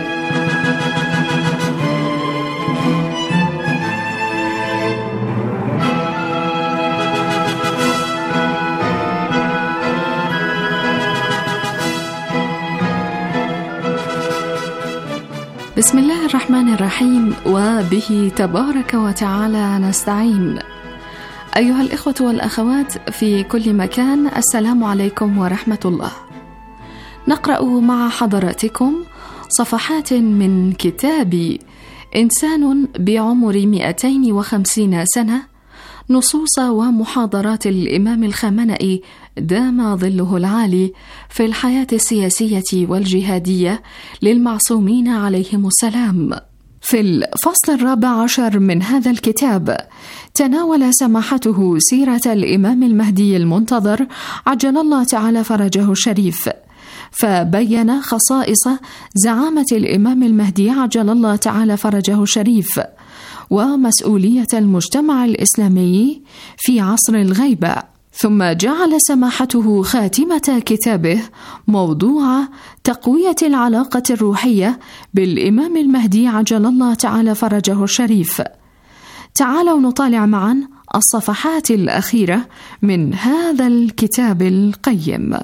بسم الله الرحمن الرحيم، وبه تبارك وتعالى نستعين. أيها الإخوة والأخوات في كل مكان، السلام عليكم ورحمة الله. نقرأ مع حضراتكم صفحات من كتاب إنسان بعمر 250 سنة، نصوص ومحاضرات الإمام الخامنئي دام ظله العالي في الحياة السياسية والجهادية للمعصومين عليهم السلام. في الفصل 14 من هذا الكتاب تناول سماحته سيرة الإمام المهدي المنتظر عجل الله تعالى فرجه الشريف، فبين خصائص زعامة الإمام المهدي عجل الله تعالى فرجه الشريف ومسؤولية المجتمع الإسلامي في عصر الغيبة، ثم جعل سماحته خاتمة كتابه موضوع تقوية العلاقة الروحية بالإمام المهدي عجل الله تعالى فرجه الشريف. تعالوا نطالع معا الصفحات الأخيرة من هذا الكتاب القيم.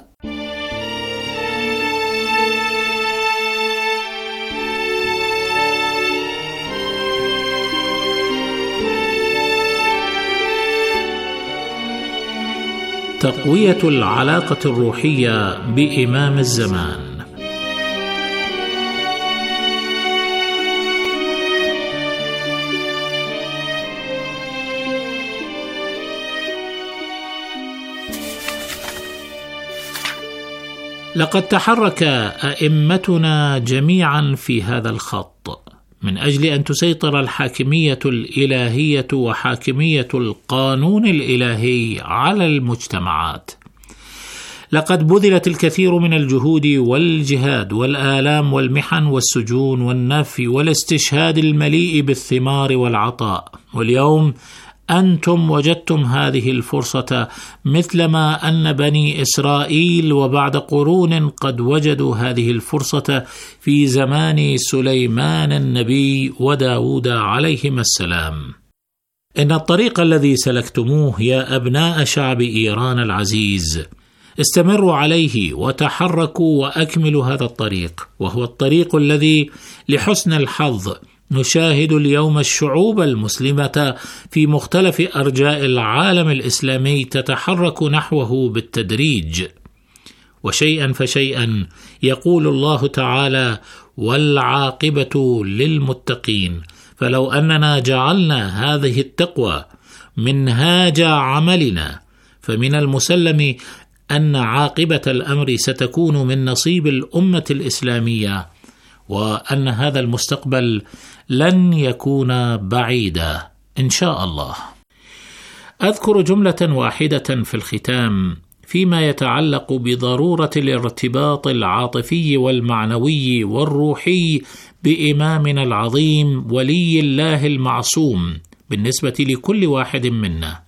تقوية العلاقة الروحية بإمام الزمان. لقد تحرك أئمتنا جميعا في هذا الخط من أجل أن تسيطر الحاكمية الإلهية وحاكمية القانون الإلهي على المجتمعات. لقد بذلت الكثير من الجهود والجهاد والآلام والمحن والسجون والنفي والاستشهاد المليء بالثمار والعطاء، واليوم أنتم وجدتم هذه الفرصة مثلما أن بني إسرائيل وبعد قرون قد وجدوا هذه الفرصة في زمان سليمان النبي وداود عليهما السلام. إن الطريق الذي سلكتموه يا أبناء شعب إيران العزيز استمروا عليه وتحركوا وأكملوا هذا الطريق، وهو الطريق الذي لحسن الحظ نشاهد اليوم الشعوب المسلمة في مختلف أرجاء العالم الإسلامي تتحرك نحوه بالتدريج، وشيئا فشيئا يقول الله تعالى: والعاقبة للمتقين. فلو أننا جعلنا هذه التقوى منهاج عملنا فمن المسلم أن عاقبة الأمر ستكون من نصيب الأمة الإسلامية، وأن هذا المستقبل لن يكون بعيدا إن شاء الله. أذكر جملة واحدة في الختام فيما يتعلق بضرورة الارتباط العاطفي والمعنوي والروحي بإمامنا العظيم ولي الله المعصوم بالنسبة لكل واحد منا.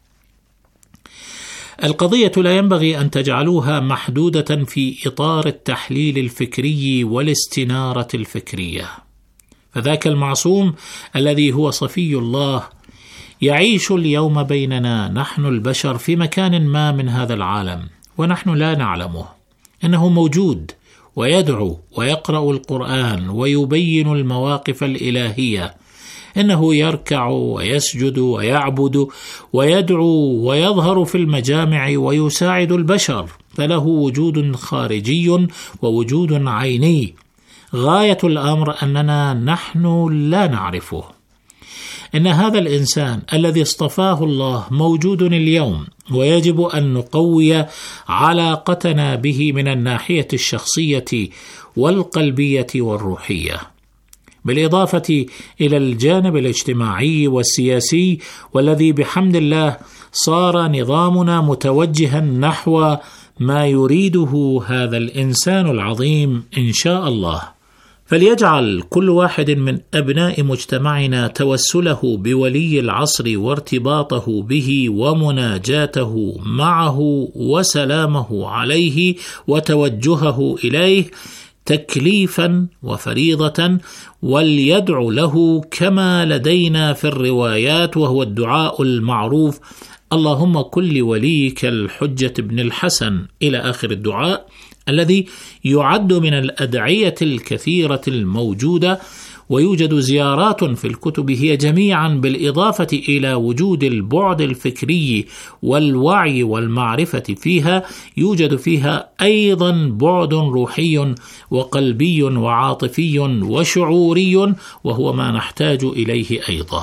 القضية لا ينبغي أن تجعلوها محدودة في إطار التحليل الفكري والاستنارة الفكرية، فذاك المعصوم الذي هو صفي الله يعيش اليوم بيننا نحن البشر في مكان ما من هذا العالم ونحن لا نعلمه. إنه موجود ويدعو ويقرأ القرآن ويبين المواقف الإلهية. إنه يركع ويسجد ويعبد ويدعو ويظهر في المجامع ويساعد البشر، فله وجود خارجي ووجود عيني. غاية الأمر أننا نحن لا نعرفه. إن هذا الإنسان الذي اصطفاه الله موجود اليوم، ويجب أن نقوي علاقتنا به من الناحية الشخصية والقلبية والروحية، بالإضافة إلى الجانب الاجتماعي والسياسي، والذي بحمد الله صار نظامنا متوجها نحو ما يريده هذا الإنسان العظيم إن شاء الله. فليجعل كل واحد من أبناء مجتمعنا توسله بولي العصر وارتباطه به ومناجاته معه وسلامه عليه وتوجهه إليه تكليفا وفريضة، وليدعو له كما لدينا في الروايات، وهو الدعاء المعروف: اللهم كن لوليك الحجة بن الحسن، إلى آخر الدعاء، الذي يعد من الأدعية الكثيرة الموجودة، ويوجد زيارات في الكتب هي جميعا بالإضافة إلى وجود البعد الفكري والوعي والمعرفة فيها، يوجد فيها أيضا بعد روحي وقلبي وعاطفي وشعوري، وهو ما نحتاج إليه أيضا.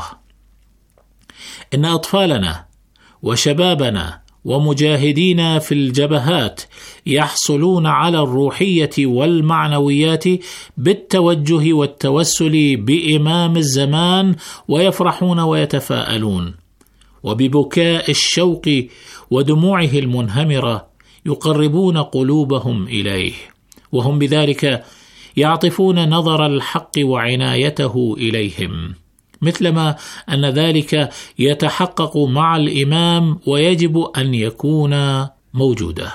إن أطفالنا وشبابنا ومجاهدين في الجبهات يحصلون على الروحية والمعنويات بالتوجه والتوسل بإمام الزمان، ويفرحون ويتفاءلون، وببكاء الشوق ودموعه المنهمرة يقربون قلوبهم إليه، وهم بذلك يعطفون نظر الحق وعنايته إليهم. مثلما أن ذلك يتحقق مع الإمام ويجب أن يكون موجودا.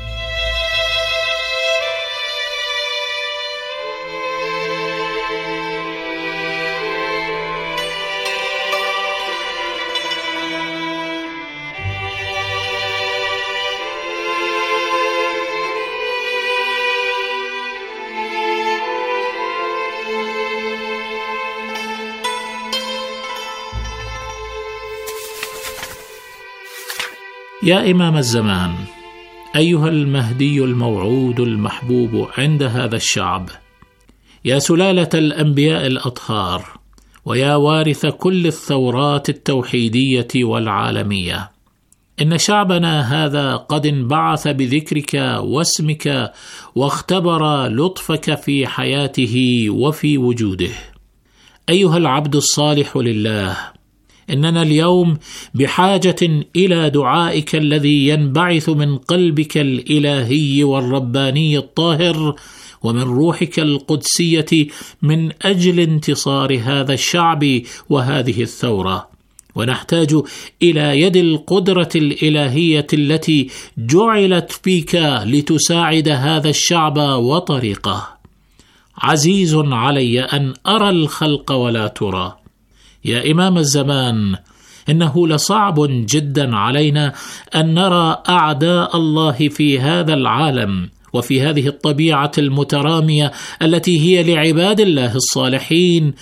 يا إمام الزمان، أيها المهدي الموعود المحبوب عند هذا الشعب، يا سلالة الأنبياء الأطهار، ويا وارث كل الثورات التوحيدية والعالمية، إن شعبنا هذا قد انبعث بذكرك واسمك واختبر لطفك في حياته وفي وجوده. أيها العبد الصالح لله، إننا اليوم بحاجة إلى دعائك الذي ينبعث من قلبك الإلهي والرباني الطاهر ومن روحك القدسية من أجل انتصار هذا الشعب وهذه الثورة. ونحتاج إلى يد القدرة الإلهية التي جعلت فيك لتساعد هذا الشعب وطريقه. عزيز علي أن أرى الخلق ولا ترى. يا إمام الزمان، إنه لصعب جدا علينا أن نرى أعداء الله في هذا العالم وفي هذه الطبيعة المترامية التي هي لعباد الله الصالحين،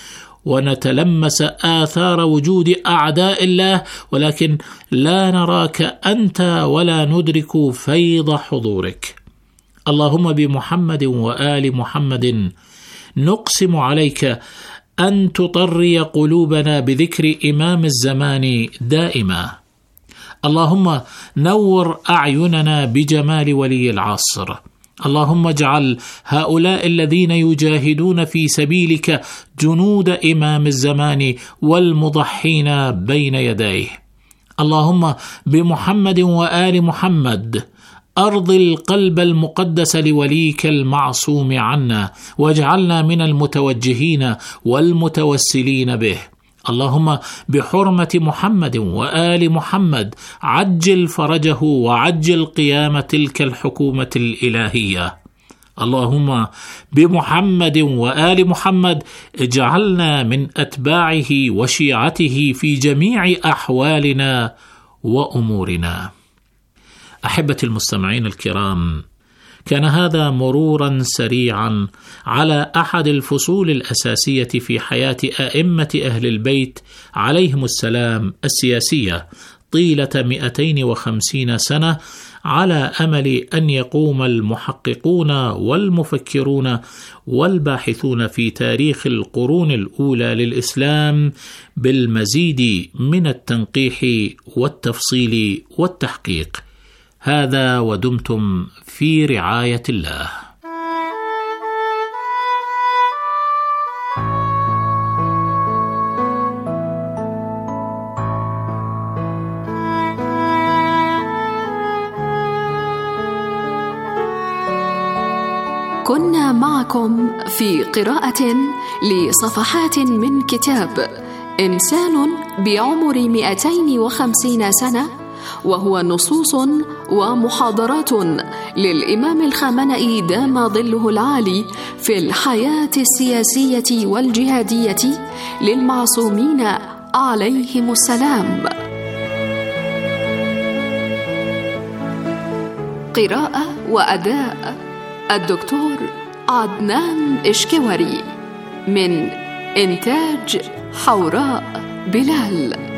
ونتلمس آثار وجود أعداء الله، ولكن لا نراك أنت ولا ندرك فيض حضورك. اللهم بمحمد وآل محمد نقسم عليك أن تطري قلوبنا بذكر إمام الزمان دائما. اللهم نور أعيننا بجمال ولي العصر. اللهم اجعل هؤلاء الذين يجاهدون في سبيلك جنود إمام الزمان والمضحين بين يديه. اللهم بمحمد وآل محمد أرض القلب المقدس لوليك المعصوم عنا، واجعلنا من المتوجهين والمتوسلين به. اللهم بحرمة محمد وآل محمد عجل فرجه وعجل قيام تلك الحكومة الإلهية. اللهم بمحمد وآل محمد اجعلنا من أتباعه وشيعته في جميع أحوالنا وأمورنا. أحبتي المستمعين الكرام، كان هذا مرورا سريعا على أحد الفصول الأساسية في حياة أئمة أهل البيت عليهم السلام السياسية طيلة 250 سنة، على أمل أن يقوم المحققون والمفكرون والباحثون في تاريخ القرون الأولى للإسلام بالمزيد من التنقيح والتفصيل والتحقيق. هذا ودمتم في رعاية الله. كنا معكم في قراءة لصفحات من كتاب إنسان بعمر 250 سنة، وهو نصوص ومحاضرات للإمام الخامنئي دام ظله العالي في الحياة السياسية والجهادية للمعصومين عليهم السلام. قراءة وأداء الدكتور عدنان إشكوري، من إنتاج حوراء بلال.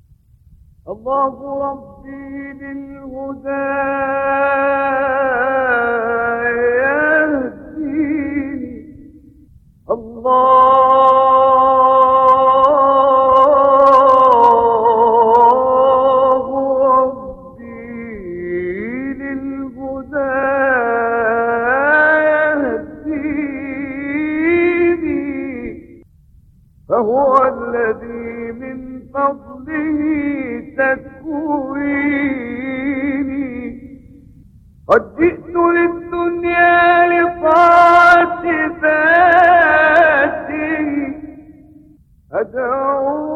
الله ربي بالهدى فهو الذي من فضله تكويني. قد جئت للدنيا لطاعة ذاته أدعو